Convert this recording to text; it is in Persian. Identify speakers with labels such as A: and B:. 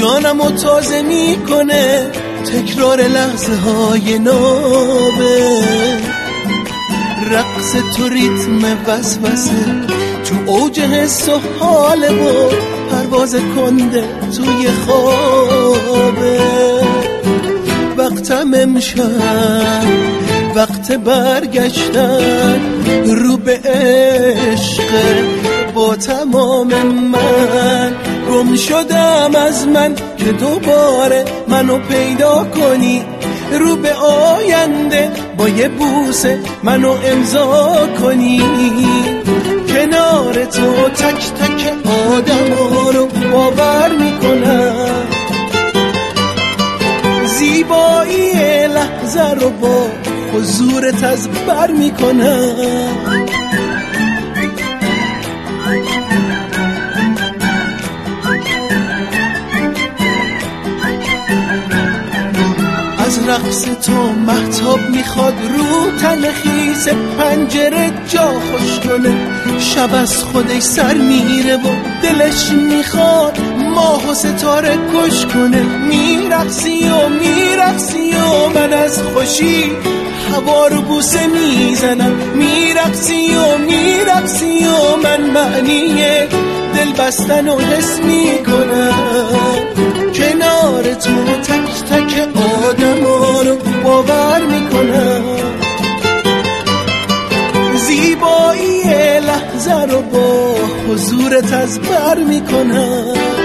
A: جانمو تازه میکنه تکرار لحظه های نابه. رقص تو ریتم وسوسه تو اوج حس و حاله و پرواز کنده توی خوابه. وقتم امشب وقت برگشتن رو به عشق، با تمام من گم شدم از من که دوباره منو پیدا کنی. رو به آینده با یه بوسه منو امضا کنی. کنار تو تک تک آدم ها رو باور میکنم، زیبایی لحظه رو با حضورت از بر میکنم. از رقص تو مهتاب میخواد رو تن خیس پنجره جا خوش کنه. شب از خودش سر میره و دلش میخواد ماه و ستاره کش کنه. میرقصی و من از خوشی هوا رو بوسه میزنم. میرقصی و من معنی دل بستن و حس میکنم. کنار تو تک تک آدم ها رو باور میکنم، زیبایی لحظه رو با حضورت از بر میکنم.